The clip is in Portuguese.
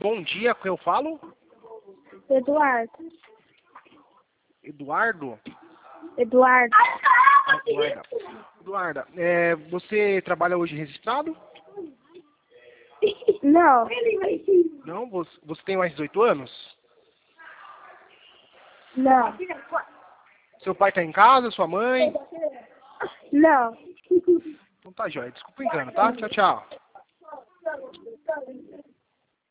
Bom dia, com quem eu falo? Eduardo. Eduardo? Eduardo. Eduarda, você trabalha hoje registrado? Não. Não? Você tem mais de 18 anos? Não. Seu pai tá em casa, sua mãe? Não. Então tá, joia. Desculpa o engano, tá? Tchau, tchau.